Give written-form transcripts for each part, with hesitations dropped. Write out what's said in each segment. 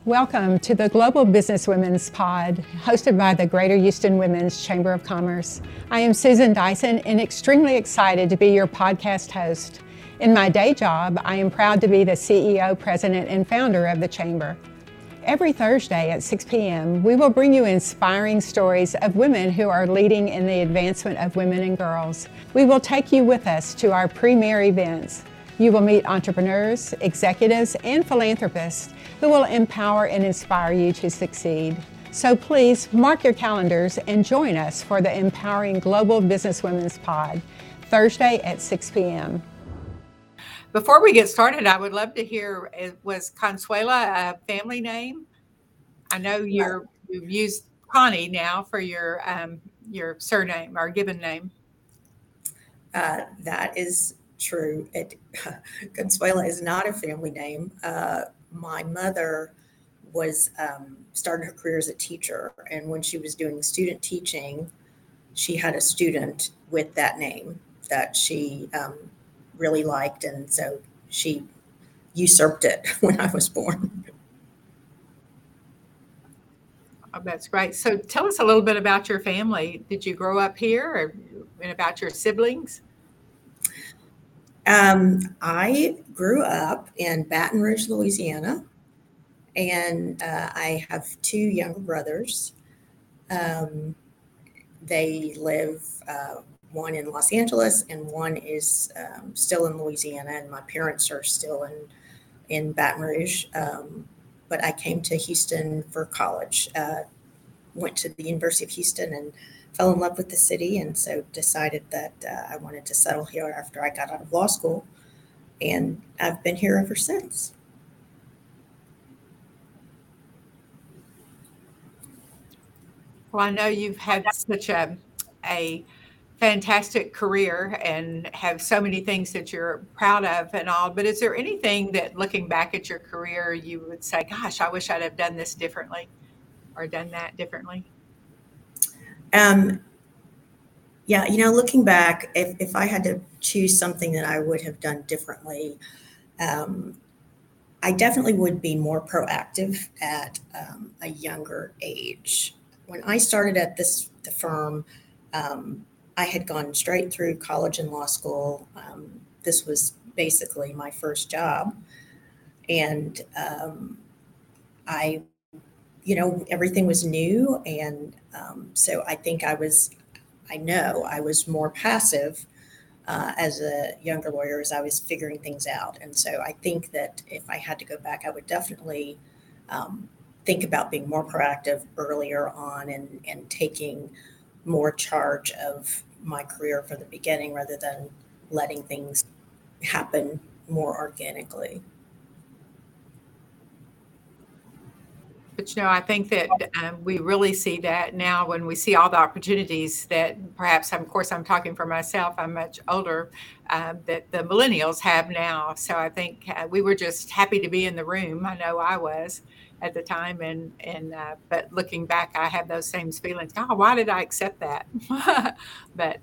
Welcome to the Global Business Women's Pod, hosted by the Greater Houston Women's Chamber of Commerce. I am Susan Dyson and extremely excited to be your podcast host. In my day job, I am proud to be the CEO, President, and founder of the Chamber. Every Thursday at 6 p.m., we will bring you inspiring stories of women who are leading in the advancement of women and girls. We will take you with us to our premier events. You will meet entrepreneurs, executives, and philanthropists who will empower and inspire you to succeed. So please mark your calendars and join us for the Empowering Global Business Women's Pod, Thursday at 6 p.m. Before we get started, I would love to hear, was Consuela a family name? I know you've used Connie now for your surname or given name. That is true. Consuela is not a family name. My mother was started her career as a teacher, and when she was doing student teaching, she had a student with that name that she really liked, and so she usurped it when I was born. Oh, that's great. So tell us a little bit about your family. Did you grow up here, and about your siblings? I grew up in Baton Rouge, Louisiana, and I have two younger brothers. They live, one in Los Angeles and one is still in Louisiana, and my parents are still in Baton Rouge. But I came to Houston for college, went to the University of Houston and fell in love with the city, and so decided that I wanted to settle here after I got out of law school, and I've been here ever since. Well, I know you've had such a fantastic career and have so many things that you're proud of and all, but is there anything that, looking back at your career, you would say, gosh, I wish I'd have done this differently or done that differently? Yeah, looking back, if I had to choose something that I would have done differently, I definitely would be more proactive at a younger age. When I started at the firm, I had gone straight through college and law school. This was basically my first job, and everything was new, and so I think I was more passive as a younger lawyer as I was figuring things out. And so I think that if I had to go back, I would definitely think about being more proactive earlier on and taking more charge of my career from the beginning rather than letting things happen more organically. But, I think that we really see that now when we see all the opportunities that perhaps, of course, I'm talking for myself, I'm much older, that the millennials have now. So I think we were just happy to be in the room. I know I was at the time. But looking back, I have those same feelings. Oh, why did I accept that? But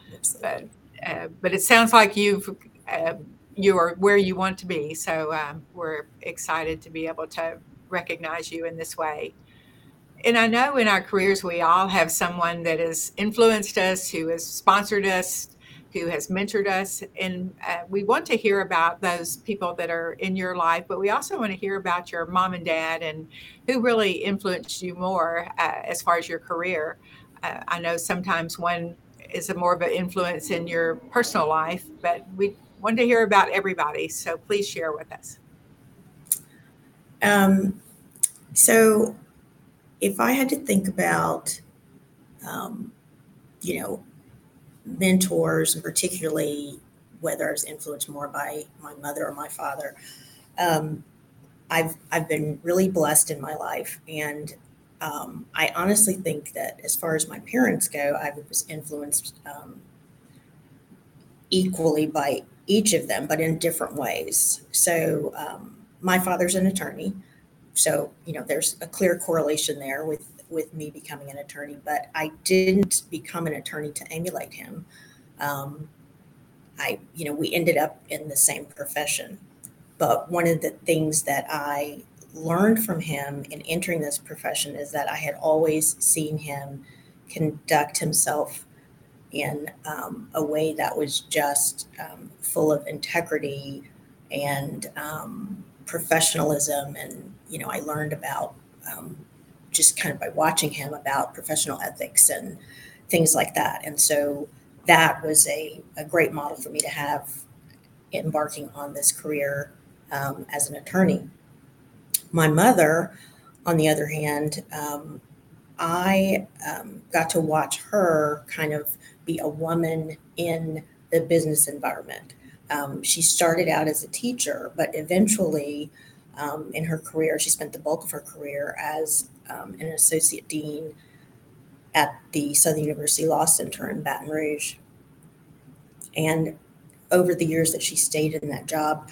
it sounds like you are where you want to be. So we're excited to be able to recognize you in this way. And I know in our careers, we all have someone that has influenced us, who has sponsored us, who has mentored us. And we want to hear about those people that are in your life, but we also want to hear about your mom and dad and who really influenced you more as far as your career. I know sometimes one is more of an influence in your personal life, but we want to hear about everybody. So please share with us. So if I had to think about, mentors, and particularly whether I was influenced more by my mother or my father, I've been really blessed in my life. And I honestly think that as far as my parents go, I was influenced equally by each of them, but in different ways. So my father's an attorney. So, there's a clear correlation there with me becoming an attorney, but I didn't become an attorney to emulate him. We ended up in the same profession. But one of the things that I learned from him in entering this profession is that I had always seen him conduct himself in a way that was just full of integrity and professionalism. And, I learned about just kind of by watching him about professional ethics and things like that. And so that was a great model for me to have embarking on this career as an attorney. My mother, on the other hand, I got to watch her kind of be a woman in the business environment. She started out as a teacher, but eventually in her career, she spent the bulk of her career as an associate dean at the Southern University Law Center in Baton Rouge. And over the years that she stayed in that job,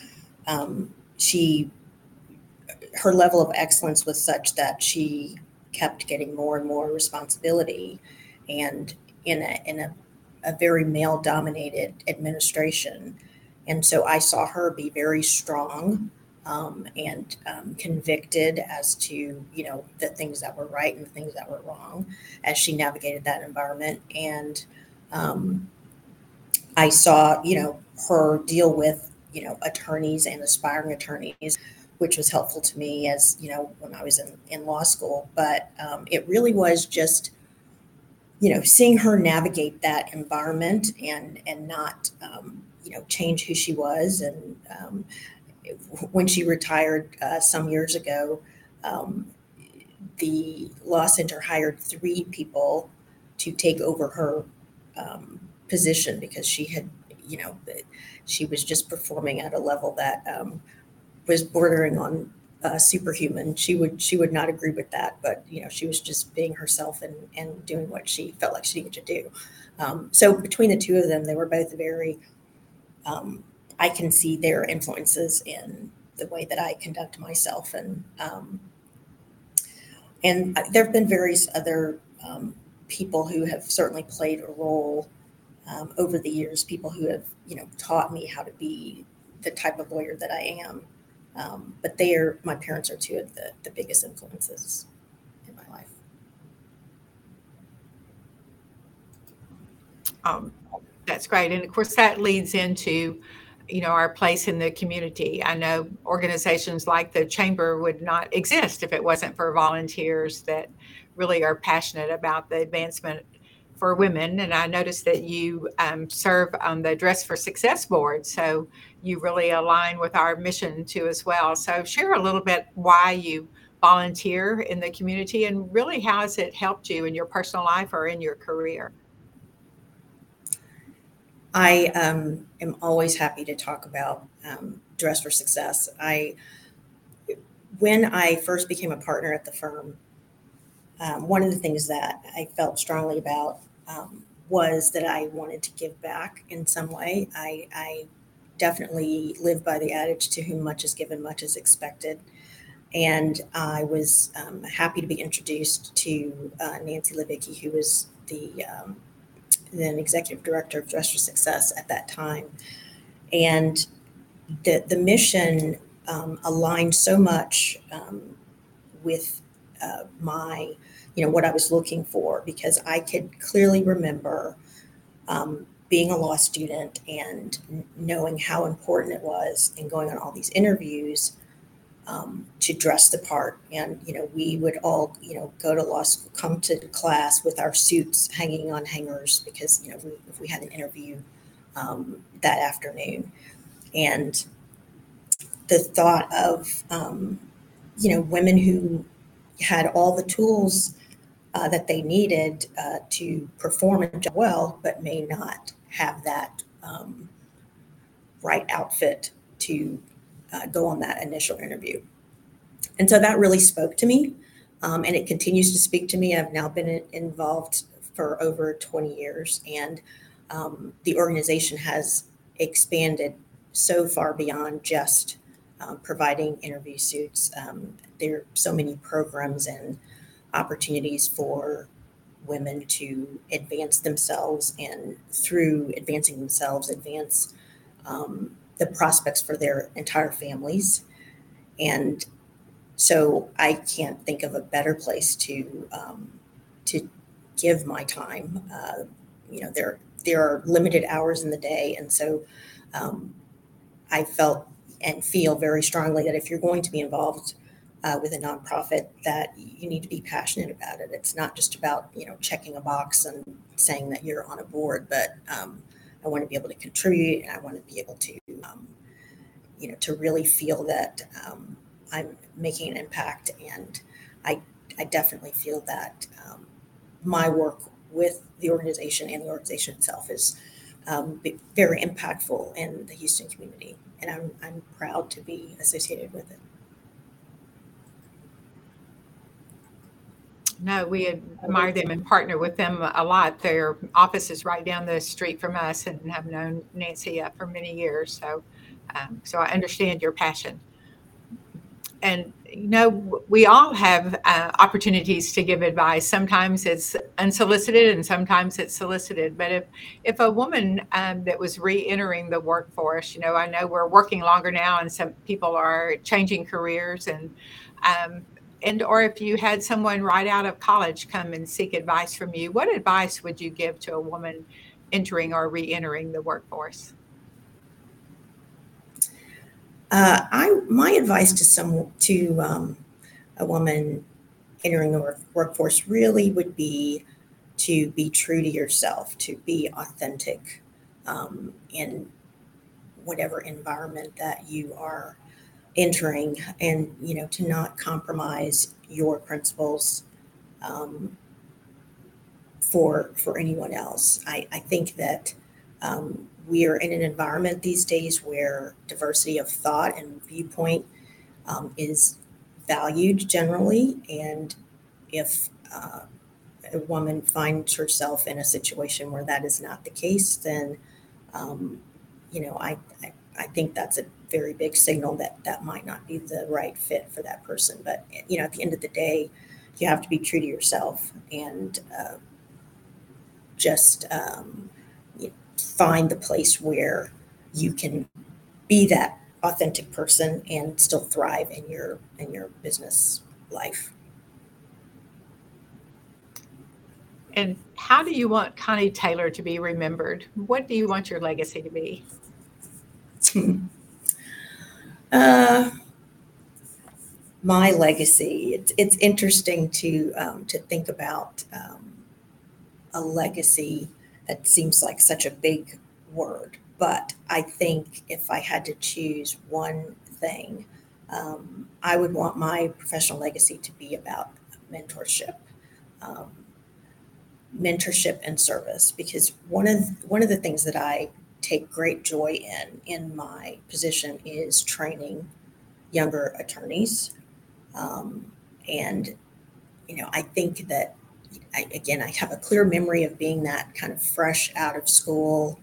her level of excellence was such that she kept getting more and more responsibility, and in a very male-dominated administration. And so I saw her be very strong and convicted as to, the things that were right and the things that were wrong as she navigated that environment. And I saw, her deal with, attorneys and aspiring attorneys, which was helpful to me as, when I was in law school. But it really was just, seeing her navigate that environment and not, change who she was. And when she retired some years ago, the law center hired 3 people to take over her position because she had, she was just performing at a level that was bordering on superhuman. She would not agree with that, but she was just being herself and doing what she felt like she needed to do. So between the two of them, they were both very. I can see their influences in the way that I conduct myself, and there have been various other people who have certainly played a role over the years. People who have taught me how to be the type of lawyer that I am. But my parents are 2 of the biggest influences in my life. That's great. And of course, that leads into, our place in the community. I know organizations like the Chamber would not exist if it wasn't for volunteers that really are passionate about the advancement for women. And I noticed that you serve on the Dress for Success board. So you really align with our mission too as well. So share a little bit why you volunteer in the community and really how has it helped you in your personal life or in your career? I am always happy to talk about Dress for Success. When I first became a partner at the firm, one of the things that I felt strongly about was that I wanted to give back in some way. I definitely live by the adage, to whom much is given, much is expected. And I was happy to be introduced to Nancy Levicki, who was the then executive director of Dress for Success at that time. And the mission aligned so much with my, what I was looking for, because I could clearly remember being a law student and knowing how important it was and going on all these interviews to dress the part. And, we would all, go to law school, come to class with our suits hanging on hangers because, if we had an interview that afternoon. And the thought of, women who had all the tools that they needed to perform a job well, but may not have that right outfit to go on that initial interview. And so that really spoke to me, and it continues to speak to me. I've now been involved for over 20 years, and the organization has expanded so far beyond just providing interview suits. There are so many programs and opportunities for women to advance themselves, and through advancing themselves, advance the prospects for their entire families. And So I can't think of a better place to give my time. There are limited hours in the day, and so I felt and feel very strongly that if you're going to be involved with a nonprofit, that you need to be passionate about it. It's not just about checking a box and saying that you're on a board, but I want to be able to contribute, and I want to be able to to really feel that I'm making an impact. And I definitely feel that my work with the organization and the organization itself is very impactful in the Houston community, and I'm proud to be associated with it. No, we admire them and partner with them a lot. Their office is right down the street from us, and have known Nancy for many years. So I understand your passion. And we all have opportunities to give advice. Sometimes it's unsolicited, and sometimes it's solicited. But if a woman that was re-entering the workforce, I know we're working longer now, and some people are changing careers, or if you had someone right out of college come and seek advice from you, what advice would you give to a woman entering or re-entering the workforce? My advice to a woman entering the workforce really would be to be true to yourself, to be authentic in whatever environment that you are entering, and to not compromise your principles for anyone else. I think that we are in an environment these days where diversity of thought and viewpoint is valued generally. And if a woman finds herself in a situation where that is not the case, then I think that's a very big signal that might not be the right fit for that person. But at the end of the day, you have to be true to yourself, and just find the place where you can be that authentic person and still thrive in your business life. And how do you want Connie Taylor to be remembered? What do you want your legacy to be? My legacy. It's interesting to think about a legacy. That seems like such a big word, but I think if I had to choose one thing, I would want my professional legacy to be about mentorship. Mentorship and service, because one of the things that I take great joy in my position is training younger attorneys, and I think that I have a clear memory of being that kind of fresh out of school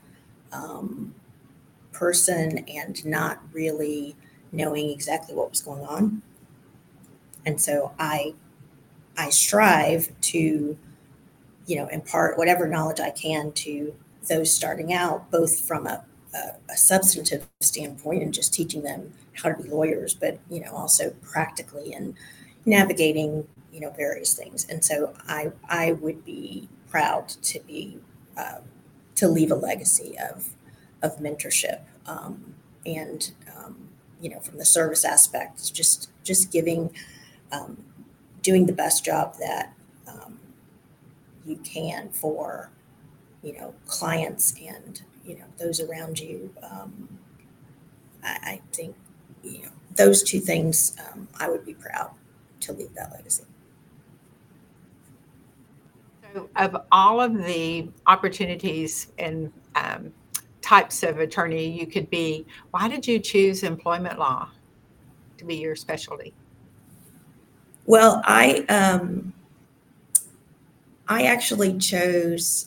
person and not really knowing exactly what was going on, and so I strive to impart whatever knowledge I can to those starting out, both from a substantive standpoint and just teaching them how to be lawyers, but also practically and navigating various things. And so I would be proud to be to leave a legacy of mentorship, and from the service aspect, just giving, doing the best job that you can for clients and those around you. I think those two things, I would be proud to leave that legacy. So, of all of the opportunities and types of attorney you could be, why did you choose employment law to be your specialty? Well, I actually chose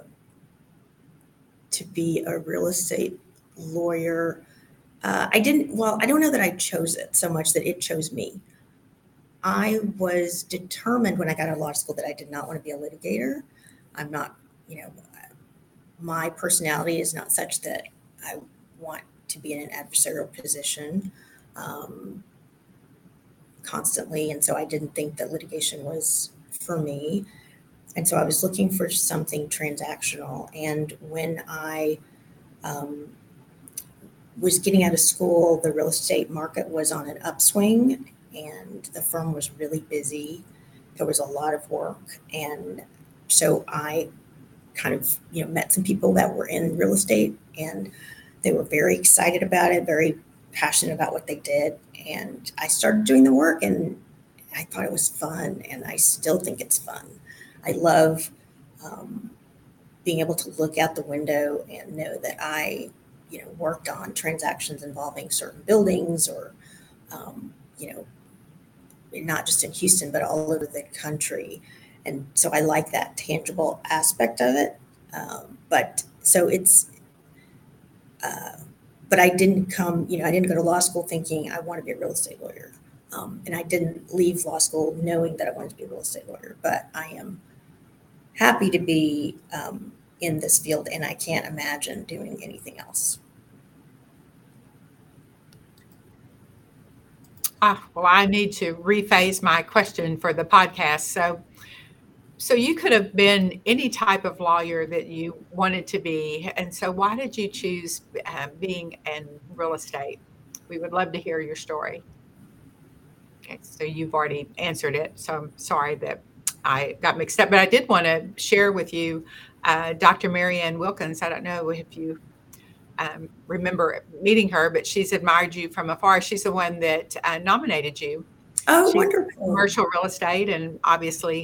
to be a real estate lawyer. I don't know that I chose it so much that it chose me. I was determined when I got out of law school that I did not want to be a litigator. I'm not, my personality is not such that I want to be in an adversarial position. constantly. And so I didn't think that litigation was for me. And so I was looking for something transactional. And when I was getting out of school, the real estate market was on an upswing and the firm was really busy. There was a lot of work. And so I kind of, met some people that were in real estate, and they were very excited about it, very passionate about what they did. And I started doing the work, and I thought it was fun, and I still think it's fun. I love being able to look out the window and know that I, worked on transactions involving certain buildings or, not just in Houston, but all over the country. And so I like that tangible aspect of it. But I didn't I didn't go to law school thinking I want to be a real estate lawyer. And I didn't leave law school knowing that I wanted to be a real estate lawyer, but I am happy to be in this field, and I can't imagine doing anything else. Well, I need to rephrase my question for the podcast. So you could have been any type of lawyer that you wanted to be. And so why did you choose being in real estate? We would love to hear your story. Okay, so you've already answered it. So I'm sorry that I got mixed up, but I did want to share with you Dr. Marianne Wilkins. I don't know if you remember meeting her, but she's admired you from afar. She's the one that nominated you. Oh, she's wonderful. Commercial real estate, and obviously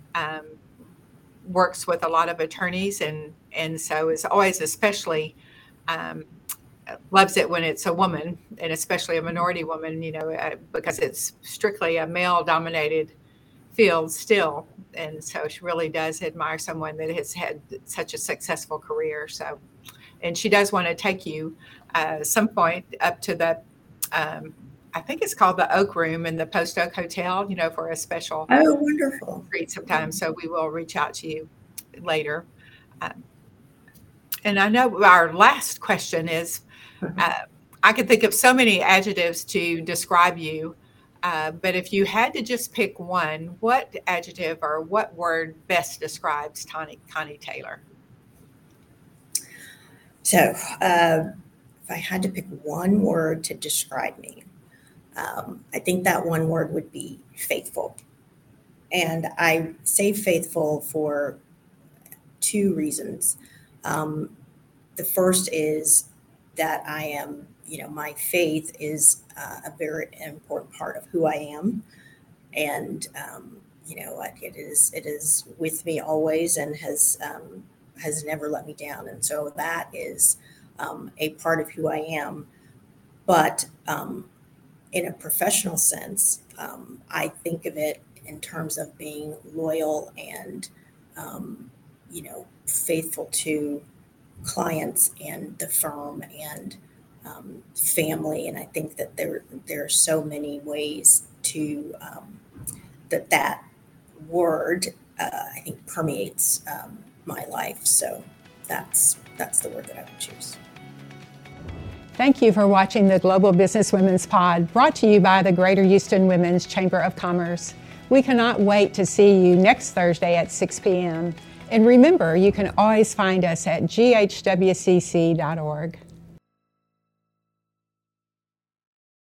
works with a lot of attorneys, and so is always especially loves it when it's a woman, and especially a minority woman, because it's strictly a male-dominated field still. And so she really does admire someone that has had such a successful career. So, and she does want to take you some point up to the, I think it's called the Oak Room in the Post Oak Hotel, for a special wonderful treat sometime. So we will reach out to you later. And I know our last question is, I can think of so many adjectives to describe you, but if you had to just pick one, what adjective or what word best describes Connie Taylor? So if I had to pick one word to describe me, I think that one word would be faithful. And I say faithful for two reasons. The first is that I am, my faith is a very important part of who I am. And, it is with me always and has never let me down. And so that is a part of who I am. But in a professional sense, I think of it in terms of being loyal and, faithful to clients and the firm and family. And I think that there are so many ways to that word, I think, permeates my life. So that's the word that I would choose. Thank you for watching the Global Business Women's Pod, brought to you by the Greater Houston Women's Chamber of Commerce. We cannot wait to see you next Thursday at 6 p.m. And remember, you can always find us at ghwcc.org.